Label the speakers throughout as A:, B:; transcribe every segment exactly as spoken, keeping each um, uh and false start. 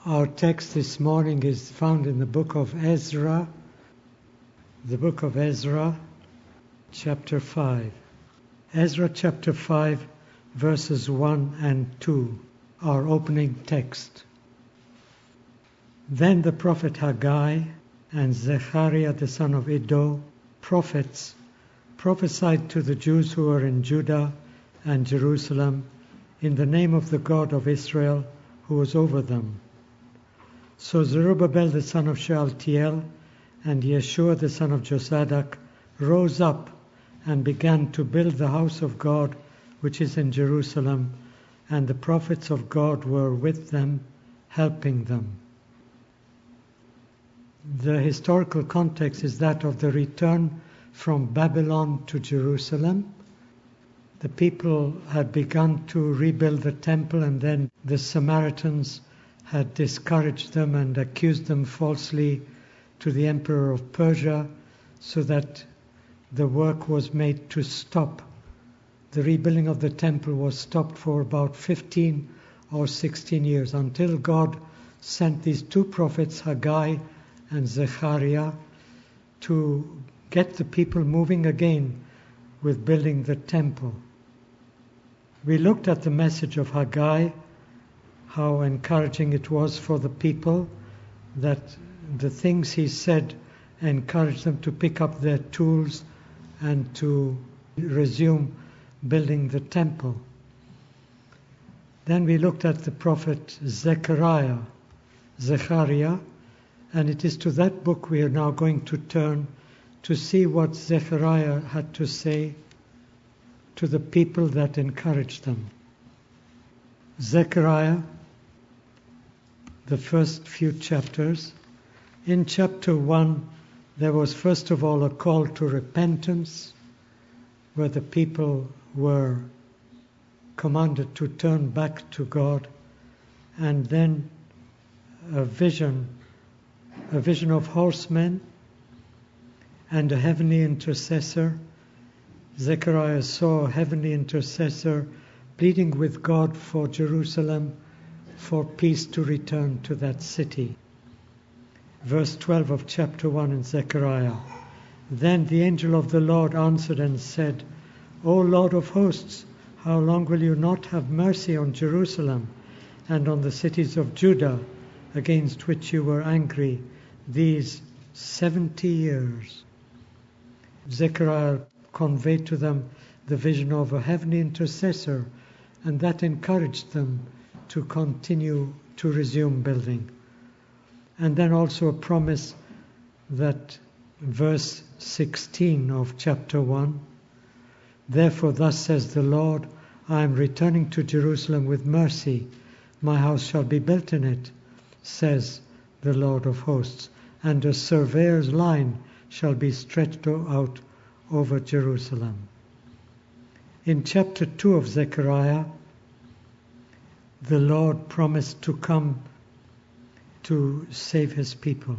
A: Our text this morning is found in the book of Ezra, the book of Ezra, chapter five. Ezra chapter five, verses one and two, our opening text. Then the prophet Haggai and Zechariah the son of Iddo, prophets, prophesied to the Jews who were in Judah and Jerusalem in the name of the God of Israel who was over them. So Zerubbabel the son of Shealtiel and Yeshua the son of Josadak rose up and began to build the house of God which is in Jerusalem, and the prophets of God were with them, helping them. The historical context is that of the return from Babylon to Jerusalem. The people had begun to rebuild the temple, and then the Samaritans had discouraged them and accused them falsely to the emperor of Persia, so that the work was made to stop. The rebuilding of the temple was stopped for about fifteen or sixteen years until God sent these two prophets, Haggai and Zechariah, to get the people moving again with building the temple. We looked at the message of Haggai, how encouraging it was for the people, that the things he said encouraged them to pick up their tools and to resume building the temple. Then we looked at the prophet Zechariah, Zechariah, and it is to that book we are now going to turn to see what Zechariah had to say to the people that encouraged them. Zechariah, the first few chapters. In chapter one, there was first of all a call to repentance, where the people were commanded to turn back to God, and then a vision, a vision of horsemen and a heavenly intercessor. Zechariah saw a heavenly intercessor pleading with God for Jerusalem, for peace to return to that city. Verse twelve of chapter one in Zechariah. Then the angel of the Lord answered and said, O Lord of hosts, how long will you not have mercy on Jerusalem and on the cities of Judah, against which you were angry these seventy years? Zechariah conveyed to them the vision of a heavenly intercessor, and that encouraged them to continue to resume building. And then also a promise that verse sixteen of chapter one, Therefore thus says the Lord, I am returning to Jerusalem with mercy. My house shall be built in it, says the Lord of hosts, and a surveyor's line shall be stretched out over Jerusalem. In chapter two of Zechariah, the Lord promised to come to save his people.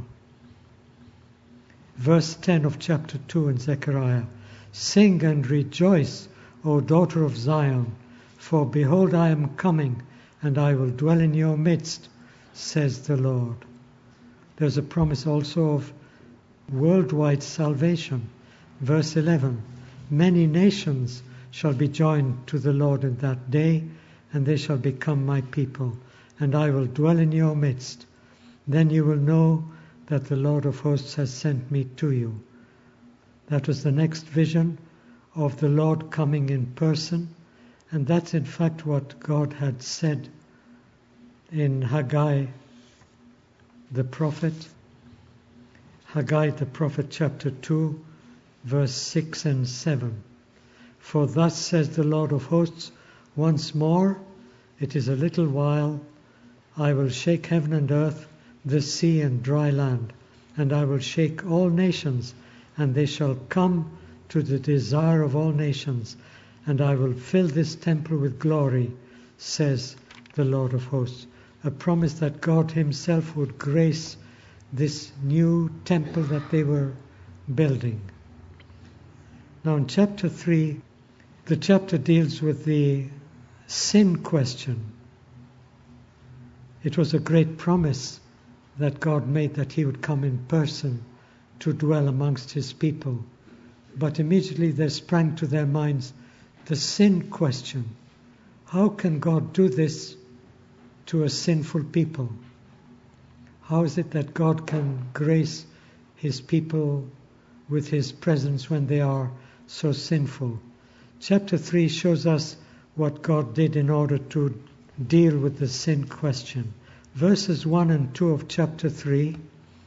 A: Verse ten of chapter two in Zechariah, Sing and rejoice, O daughter of Zion, for behold I am coming, and I will dwell in your midst, says the Lord. There's a promise also of worldwide salvation. Verse eleven, Many nations shall be joined to the Lord in that day, and they shall become my people, and I will dwell in your midst. Then you will know that the Lord of hosts has sent me to you. That was the next vision of the Lord coming in person, and that's in fact what God had said in Haggai the prophet. Haggai the prophet, chapter two, verse six and seven. For thus says the Lord of hosts, once more, it is a little while, I will shake heaven and earth, the sea and dry land, and I will shake all nations, and they shall come to the desire of all nations, and I will fill this temple with glory, says the Lord of hosts. A promise that God himself would grace this new temple that they were building. Now in chapter three, the chapter deals with the sin question. It was a great promise that God made, that he would come in person to dwell amongst his people. But immediately there sprang to their minds the sin question. How can God do this to a sinful people? How is it that God can grace his people with his presence when they are so sinful? Chapter three shows us what God did in order to deal with the sin question. Verses one and two of chapter three,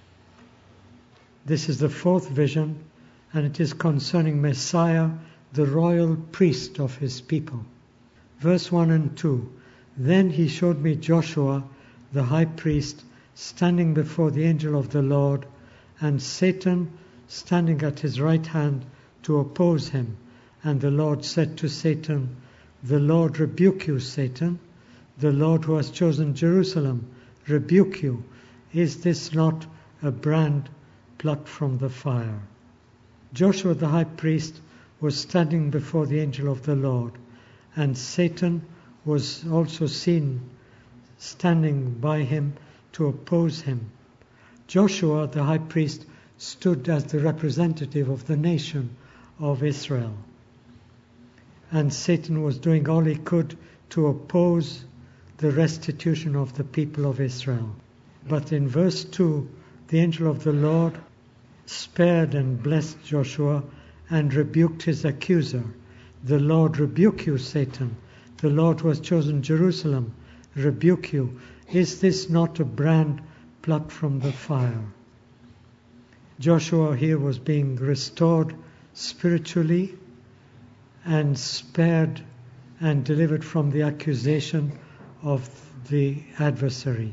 A: this is the fourth vision, and it is concerning Messiah, the royal priest of his people. Verse one and two, then he showed me Joshua, the high priest, standing before the angel of the Lord, and Satan standing at his right hand to oppose him. And the Lord said to Satan, the Lord rebuke you, Satan. The Lord who has chosen Jerusalem rebuke you. Is this not a brand plucked from the fire? Joshua the high priest was standing before the angel of the Lord, and Satan was also seen standing by him to oppose him. Joshua the high priest stood as the representative of the nation of Israel, and Satan was doing all he could to oppose the restitution of the people of Israel. But in verse two, the angel of the Lord spared and blessed Joshua and rebuked his accuser. The Lord rebuke you, Satan. The Lord who has chosen Jerusalem rebuke you. Is this not a brand plucked from the fire? Joshua here was being restored spiritually and spared and delivered from the accusation of the adversary.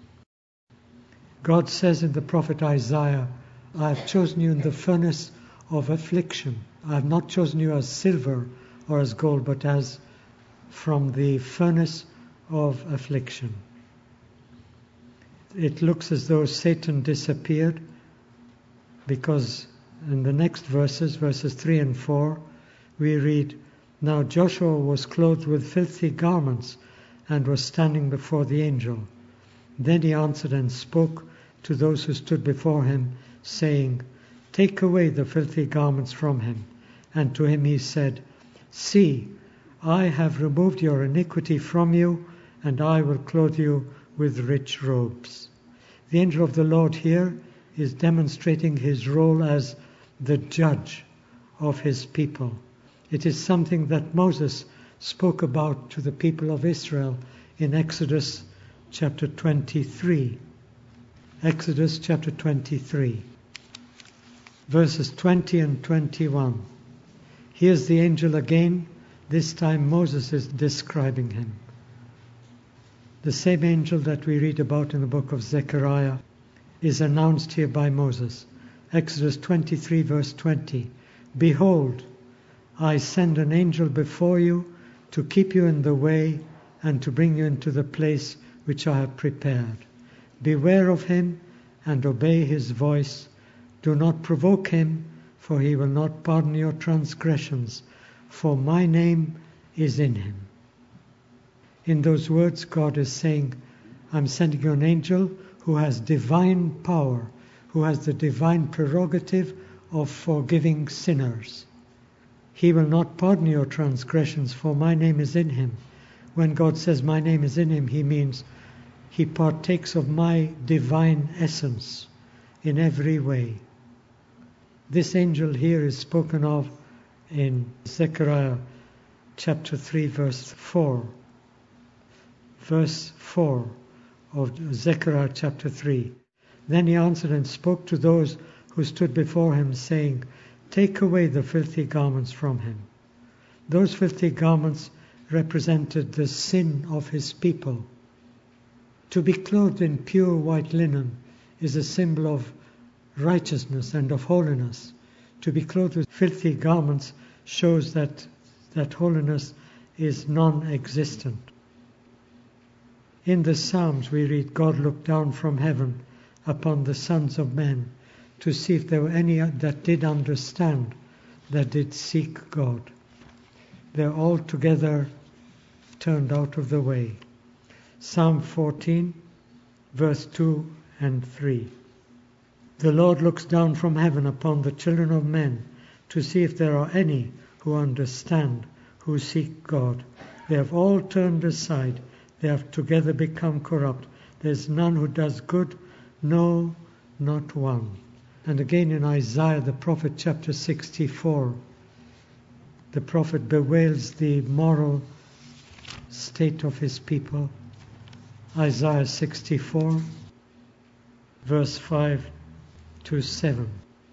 A: God says in the prophet Isaiah, I have chosen you in the furnace of affliction. I have not chosen you as silver or as gold, but as from the furnace of affliction. It looks as though Satan disappeared, because in the next verses, verses three and four, we read, now Joshua was clothed with filthy garments and was standing before the angel. Then he answered and spoke to those who stood before him, saying, take away the filthy garments from him. And to him he said, see, I have removed your iniquity from you, and I will clothe you with rich robes. The angel of the Lord here is demonstrating his role as the judge of his people. It is something that Moses spoke about to the people of Israel in Exodus chapter twenty-three. Exodus chapter twenty-three, verses twenty and twenty-one. Here's the angel again. This time Moses is describing him. The same angel that we read about in the book of Zechariah is announced here by Moses. Exodus twenty-three, verse twenty. Behold, I send an angel before you to keep you in the way and to bring you into the place which I have prepared. Beware of him and obey his voice. Do not provoke him, for he will not pardon your transgressions, for my name is in him. In those words, God is saying, I'm sending you an angel who has divine power, who has the divine prerogative of forgiving sinners. He will not pardon your transgressions, for my name is in him. When God says my name is in him, he means he partakes of my divine essence in every way. This angel here is spoken of in Zechariah chapter three, verse four. Verse four of Zechariah chapter three. Then he answered and spoke to those who stood before him, saying, take away the filthy garments from him. Those filthy garments represented the sin of his people. To be clothed in pure white linen is a symbol of righteousness and of holiness. To be clothed with filthy garments shows that that holiness is non-existent. In the Psalms we read, God looked down from heaven upon the sons of men to see if there were any that did understand, that did seek God. They're all together turned out of the way. Psalm fourteen, verse two and three. The Lord looks down from heaven upon the children of men to see if there are any who understand, who seek God. They have all turned aside. They have together become corrupt. There is none who does good, no, not one. And again in Isaiah, the prophet, chapter sixty-four, the prophet bewails the moral state of his people. Isaiah sixty-four, verse five to seven.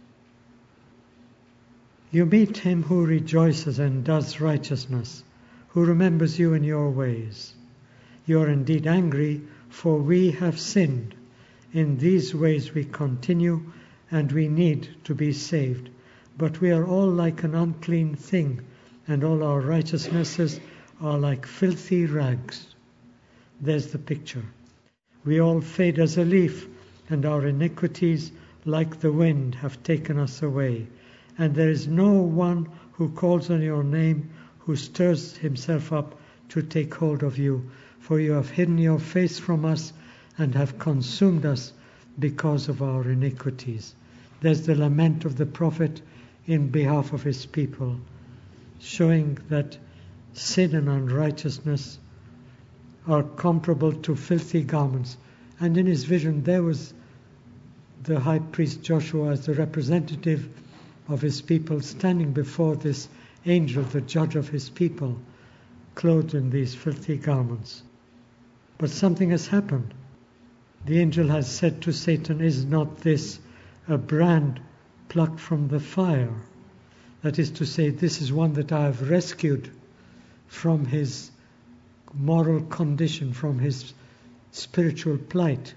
A: You meet him who rejoices and does righteousness, who remembers you in your ways. You are indeed angry, for we have sinned. In these ways we continue, and we need to be saved. But we are all like an unclean thing, and all our righteousnesses are like filthy rags. There's the picture. We all fade as a leaf, and our iniquities, like the wind, have taken us away. And there is no one who calls on your name, who stirs himself up to take hold of you. For you have hidden your face from us and have consumed us because of our iniquities. There's the lament of the prophet in behalf of his people, showing that sin and unrighteousness are comparable to filthy garments. And in his vision there was the high priest Joshua as the representative of his people standing before this angel, the judge of his people, clothed in these filthy garments. But something has happened. The angel has said to Satan, is not this a brand plucked from the fire? That is to say, this is one that I have rescued from his moral condition, from his spiritual plight.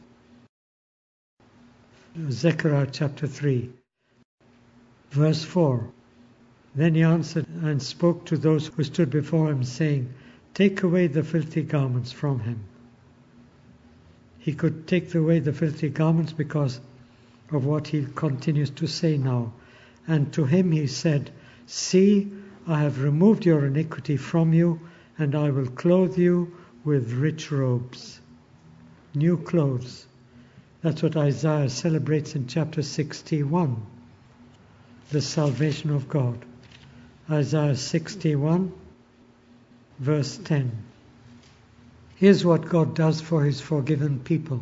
A: Zechariah chapter three, verse four. Then he answered and spoke to those who stood before him, saying, take away the filthy garments from him. He could take away the filthy garments because of what he continues to say now. And to him he said, see, I have removed your iniquity from you, and I will clothe you with rich robes. New clothes. That's what Isaiah celebrates in chapter sixty-one. The salvation of God. Isaiah sixty-one, verse ten. Here's what God does for his forgiven people.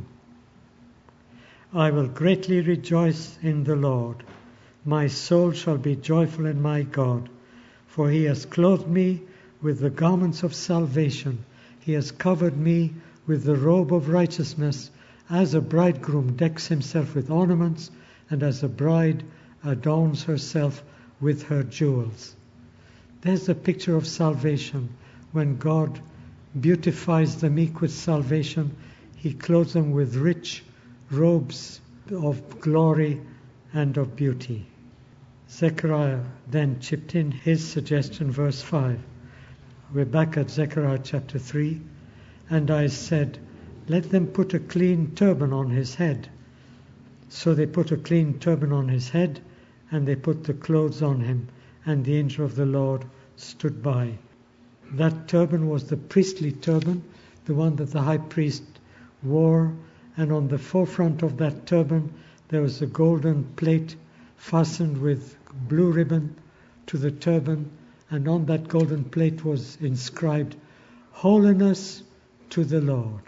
A: I will greatly rejoice in the Lord. My soul shall be joyful in my God, for he has clothed me with the garments of salvation. He has covered me with the robe of righteousness, as a bridegroom decks himself with ornaments, and as a bride adorns herself with her jewels. There's the picture of salvation. When God beautifies the meek with salvation, he clothes them with rich robes of glory and of beauty. Zechariah then chipped in his suggestion, verse five. We're back at Zechariah chapter three. And I said, let them put a clean turban on his head. So they put a clean turban on his head, and they put the clothes on him, and the angel of the Lord stood by. That turban was the priestly turban, the one that the high priest wore, and on the forefront of that turban there was a golden plate fastened with blue ribbon to the turban, and on that golden plate was inscribed, Holiness to the Lord.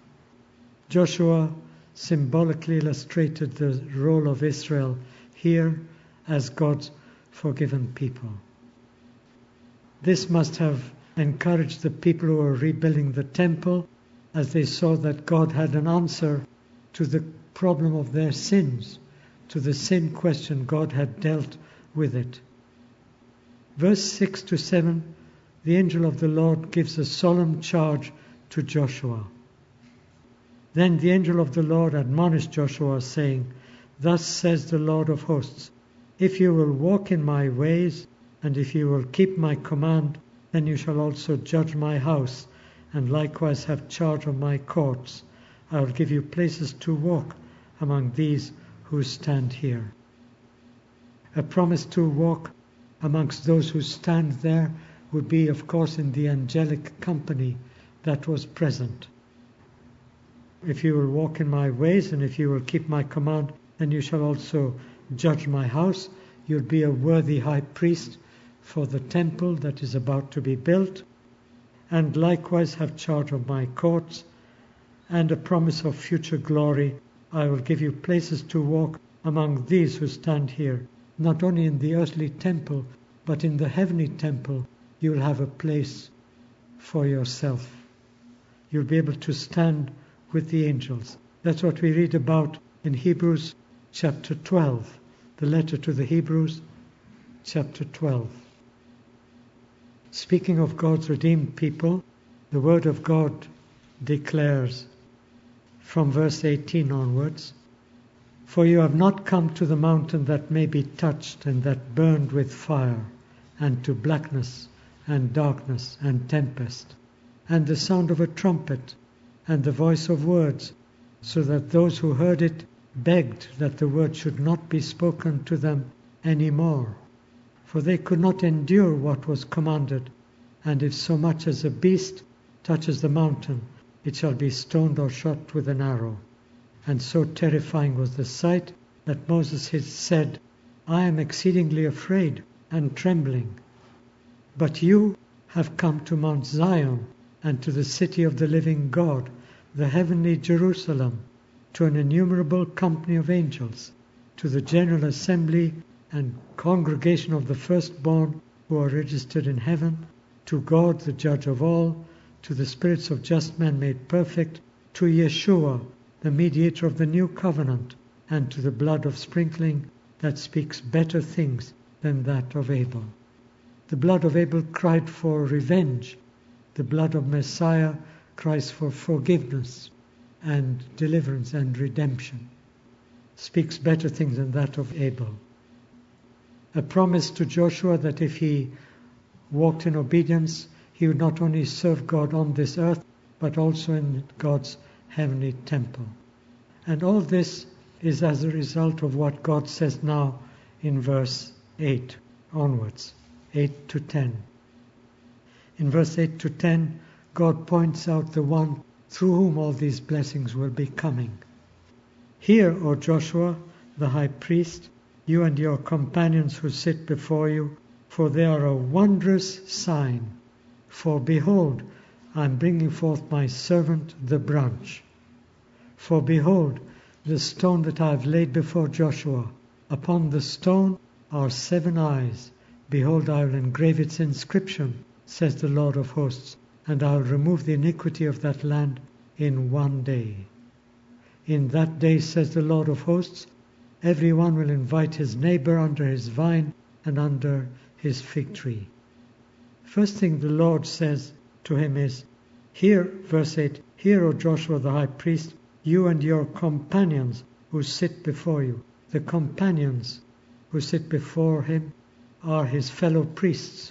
A: Joshua symbolically illustrated the role of Israel here as God's forgiven people. This must have encouraged the people who were rebuilding the temple, as they saw that God had an answer to the problem of their sins, to the sin question. God had dealt with it. Verse six to seven, the angel of the Lord gives a solemn charge to Joshua. Then the angel of the Lord admonished Joshua, saying, thus says the Lord of hosts, if you will walk in my ways, and if you will keep my command, then you shall also judge my house, and likewise have charge of my courts. I will give you places to walk among these who stand here. A promise to walk amongst those who stand there would be, of course, in the angelic company that was present. if you will walk in my ways and if you will keep my command, then you shall also judge my house. You'll be a worthy high priest for the temple that is about to be built, and likewise have charge of my courts, and a promise of future glory. I will give you places to walk among these who stand here, not only in the earthly temple, but in the heavenly temple. You will have a place for yourself. You'll be able to stand with the angels. That's what we read about in Hebrews chapter twelve, the letter to the Hebrews, chapter twelve. Speaking of God's redeemed people, the Word of God declares from verse eighteen onwards, "For you have not come to the mountain that may be touched and that burned with fire, and to blackness and darkness and tempest, and the sound of a trumpet, and the voice of words, so that those who heard it begged that the word should not be spoken to them any more. For they could not endure what was commanded, and if so much as a beast touches the mountain, it shall be stoned or shot with an arrow. And so terrifying was the sight that Moses had said, I am exceedingly afraid and trembling. But you have come to Mount Zion, and to the city of the living God, the heavenly Jerusalem, to an innumerable company of angels, to the general assembly and congregation of the firstborn who are registered in heaven, to God the judge of all, to the spirits of just men made perfect, to Yeshua, the mediator of the new covenant, and to the blood of sprinkling that speaks better things than that of Abel. The blood of Abel cried for revenge. The blood of Messiah cries for forgiveness and deliverance and redemption. Speaks better things than that of Abel. A promise to Joshua that if he walked in obedience, he would not only serve God on this earth, but also in God's heavenly temple. And all this is as a result of what God says now in verse eight onwards, eight to ten. In verse eight to ten, God points out the one through whom all these blessings will be coming. Hear, O Joshua, the high priest, you and your companions who sit before you, for they are a wondrous sign. For behold, I am bringing forth my servant, the branch. For behold, the stone that I have laid before Joshua, upon the stone are seven eyes. Behold, I will engrave its inscription, says the Lord of hosts, and I will remove the iniquity of that land in one day. In that day, says the Lord of hosts, every one will invite his neighbor under his vine and under his fig tree. First thing the Lord says to him is, Hear, verse eight, Hear, O Joshua the high priest, you and your companions who sit before you. The companions who sit before him are his fellow priests.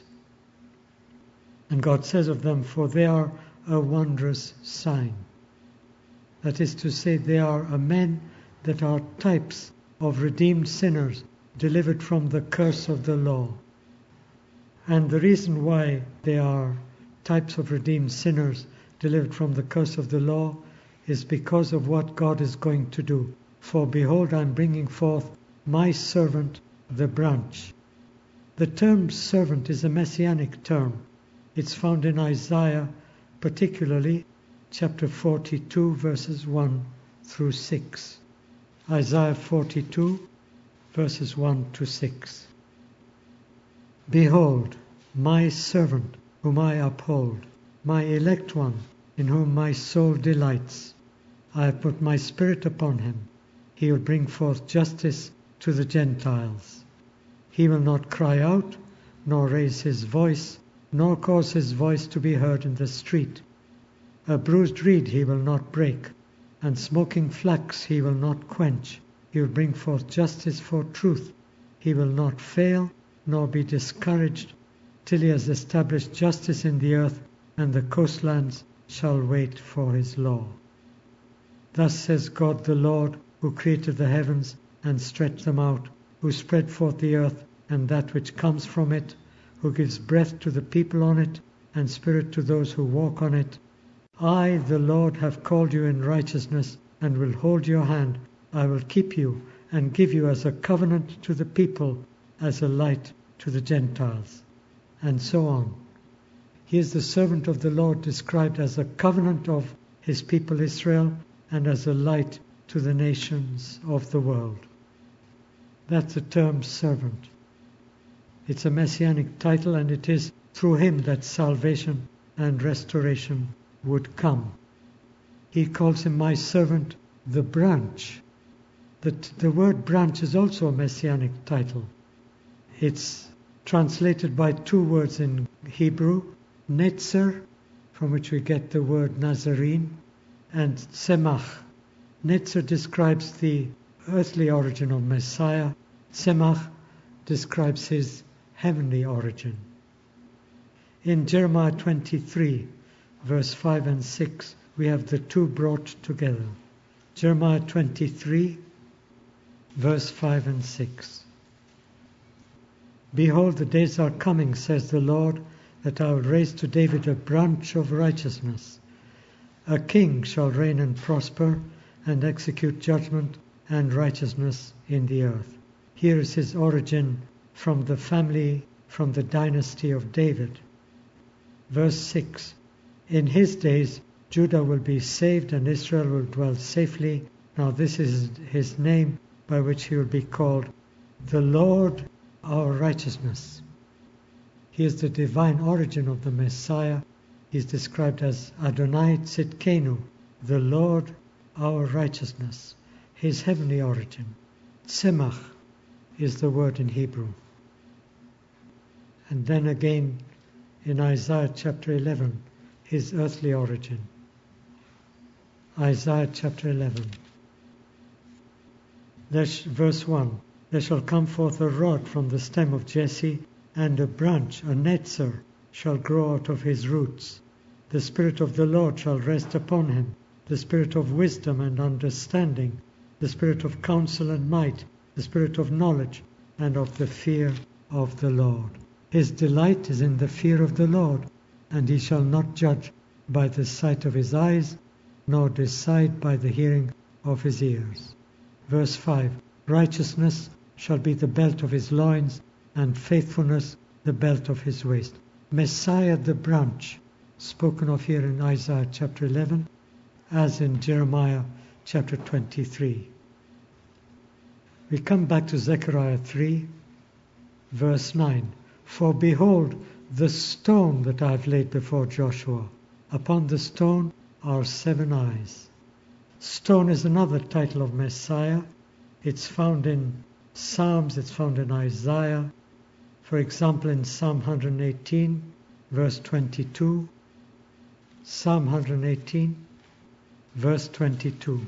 A: And God says of them, for they are a wondrous sign. That is to say, they are a men that are types of redeemed sinners delivered from the curse of the law. And the reason why they are types of redeemed sinners delivered from the curse of the law is because of what God is going to do. For behold, I am bringing forth my servant, the branch. The term servant is a messianic term. It's found in Isaiah, particularly chapter forty-two, verses one through six. Isaiah forty-two, verses one to six. Behold, my servant, whom I uphold, my elect one, in whom my soul delights. I have put my spirit upon him. He will bring forth justice to the Gentiles. He will not cry out, nor raise his voice, nor cause his voice to be heard in the street. A bruised reed he will not break, and smoking flax he will not quench. He will bring forth justice for truth. He will not fail, nor be discouraged, till he has established justice in the earth, and the coastlands shall wait for his law. Thus says God the Lord, who created the heavens and stretched them out, who spread forth the earth and that which comes from it, who gives breath to the people on it, and spirit to those who walk on it. I, the Lord, have called you in righteousness and will hold your hand. I will keep you and give you as a covenant to the people, as a light to the Gentiles. And so on. He is the servant of the Lord, described as a covenant of his people Israel and as a light to the nations of the world. That's the term servant. It's a messianic title, and it is through him that salvation and restoration would come. He calls him my servant, the branch. The, the word branch is also a messianic title. It's translated by two words in Hebrew, Netzer, from which we get the word Nazarene, and Semach. Netzer describes the earthly origin of Messiah. Semach describes his heavenly origin. In Jeremiah twenty-three, verse five and six, we have the two brought together. Jeremiah twenty-three, verse five and six. Behold, the days are coming, says the Lord, that I will raise to David a branch of righteousness. A king shall reign and prosper, and execute judgment and righteousness in the earth. Here is his origin from the family, from the dynasty of David. Verse six. In his days Judah will be saved and Israel will dwell safely. Now this is his name by which he will be called, the Lord our righteousness. He is the divine origin of the Messiah. He is described as Adonai Tzidkenu, the Lord our righteousness. His heavenly origin. Semach is the word in Hebrew. And then again in Isaiah chapter eleven, his earthly origin. Isaiah chapter eleven. Verse one. There shall come forth a rod from the stem of Jesse, and a branch, a netzer, shall grow out of his roots. The Spirit of the Lord shall rest upon him, the Spirit of wisdom and understanding, the Spirit of counsel and might, the Spirit of knowledge and of the fear of the Lord. His delight is in the fear of the Lord, and he shall not judge by the sight of his eyes, nor decide by the hearing of his ears. Verse five. Righteousness shall be the belt of his loins, and faithfulness the belt of his waist. Messiah the branch, spoken of here in Isaiah chapter eleven, as in Jeremiah chapter twenty-three. We come back to Zechariah three, verse nine. For behold, the stone that I have laid before Joshua, upon the stone are seven eyes. Stone is another title of Messiah. It's found in Psalms, it's found in Isaiah. For example, in Psalm one hundred eighteen, verse twenty-two. Psalm one hundred eighteen, verse twenty-two.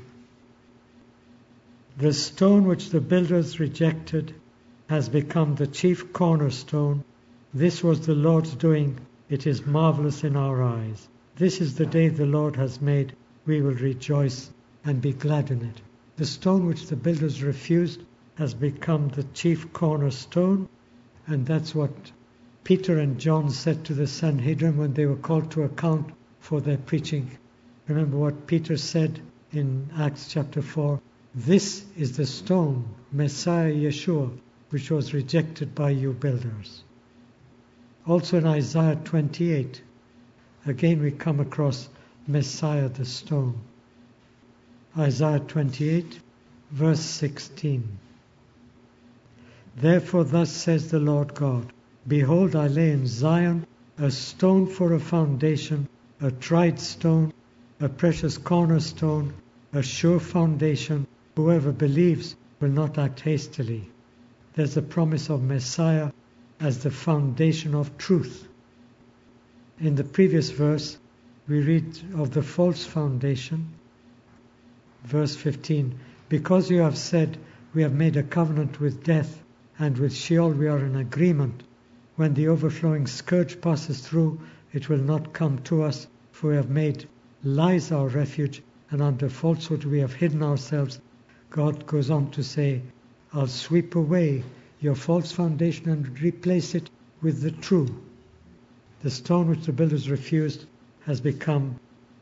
A: The stone which the builders rejected has become the chief cornerstone. This was the Lord's doing. It is marvelous in our eyes. This is the day the Lord has made. We will rejoice and be glad in it. The stone which the builders refused has become the chief cornerstone, and that's what Peter and John said to the Sanhedrin when they were called to account for their preaching. Remember what Peter said in Acts chapter four. This is the stone, Messiah Yeshua, which was rejected by you builders. Also in Isaiah twenty-eight, again we come across Messiah the stone. Isaiah twenty-eight, verse sixteen. Therefore thus says the Lord God, behold, I lay in Zion a stone for a foundation, a tried stone, a precious cornerstone, a sure foundation. Whoever believes will not act hastily. There's the promise of Messiah as the foundation of truth. In the previous verse, we read of the false foundation. Verse fifteen, because you have said, we have made a covenant with death, and with Sheol we are in agreement. When the overflowing scourge passes through, it will not come to us, for we have made lies our refuge, and under falsehood we have hidden ourselves. God goes on to say, I'll sweep away your false foundation and replace it with the true. The stone which the builders refused has become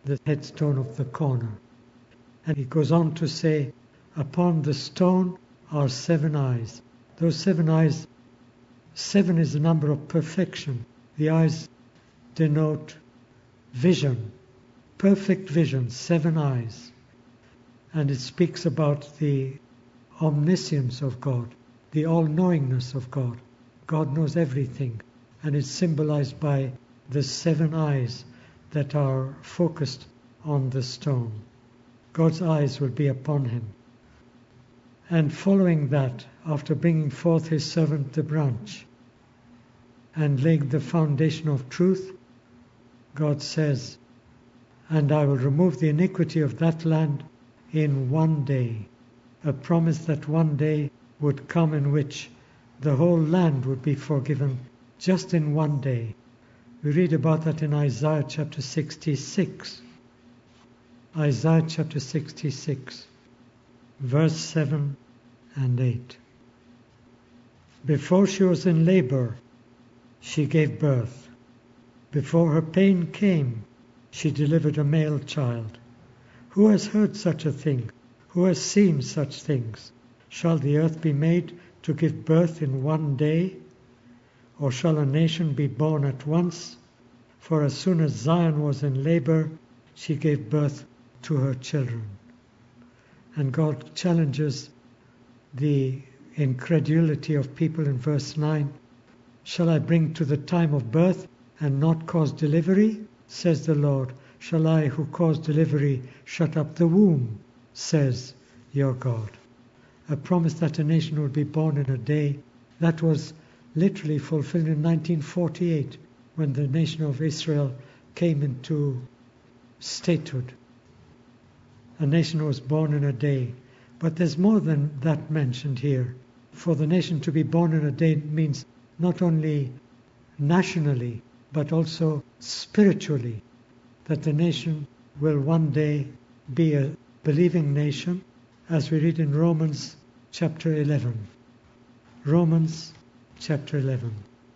A: the headstone of the corner. And he goes on to say, upon the stone are seven eyes. Those seven eyes, seven is the number of perfection. The eyes denote vision, perfect vision, seven eyes. And it speaks about the omniscience of God, the all-knowingness of God. God knows everything, and it's symbolized by the seven eyes that are focused on the stone. God's eyes will be upon him. And following that, after bringing forth his servant the branch and laying the foundation of truth, God says, and I will remove the iniquity of that land in one day. A promise that one day would come in which the whole land would be forgiven just in one day. We read about that in Isaiah chapter sixty-six. Isaiah chapter sixty-six, verse seven and eight. Before she was in labor, she gave birth. Before her pain came, she delivered a male child. Who has heard such a thing? Who has seen such things? Shall the earth be made to give birth in one day? Or shall a nation be born at once? For as soon as Zion was in labor, she gave birth to her children. And God challenges the incredulity of people in verse nine. Shall I bring to the time of birth and not cause delivery? Says the Lord. Shall I, who cause delivery, shut up the womb? Says your God. A promise that a nation would be born in a day, that was literally fulfilled in nineteen forty-eight, when the nation of Israel came into statehood. A nation was born in a day. But there's more than that mentioned here. For the nation to be born in a day means not only nationally, but also spiritually, that the nation will one day be a believing nation, as we read in Romans chapter eleven. Romans chapter eleven.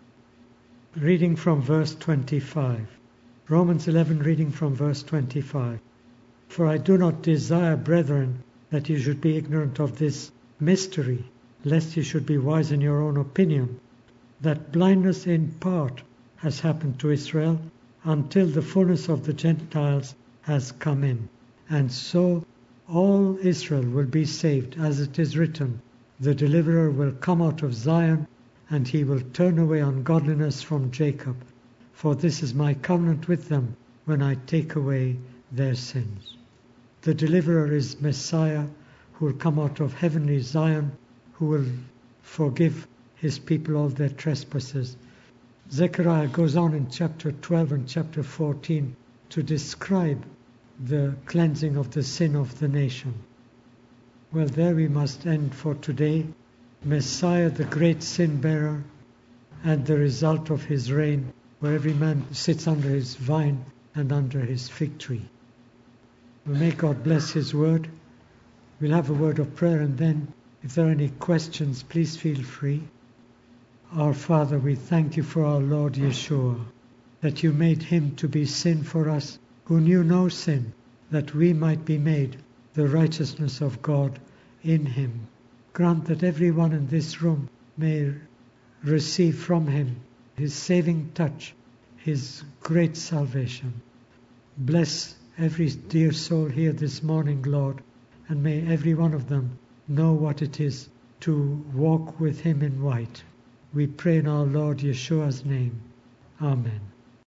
A: Reading from verse twenty-five. Romans eleven, reading from verse twenty-five. For I do not desire, brethren, that you should be ignorant of this mystery, lest you should be wise in your own opinion, that blindness in part has happened to Israel, until the fullness of the Gentiles has come in. And so all Israel will be saved, as it is written, the deliverer will come out of Zion, and he will turn away ungodliness from Jacob. For this is my covenant with them, when I take away their sins. The deliverer is Messiah, who will come out of heavenly Zion, who will forgive his people all their trespasses. Zechariah goes on in chapter twelve and chapter fourteen to describe the cleansing of the sin of the nation. Well, there we must end for today. Messiah, the great sin bearer, and the result of his reign, where every man sits under his vine and under his fig tree. Well, may God bless his word. We'll have a word of prayer, and then if there are any questions, please feel free. Our Father, we thank you for our Lord Yeshua, that you made him to be sin for us, who knew no sin, that we might be made the righteousness of God in him. Grant that everyone in this room may receive from him his saving touch, his great salvation. Bless every dear soul here this morning, Lord, and may every one of them know what it is to walk with him in white. We pray in our Lord Yeshua's name. Amen.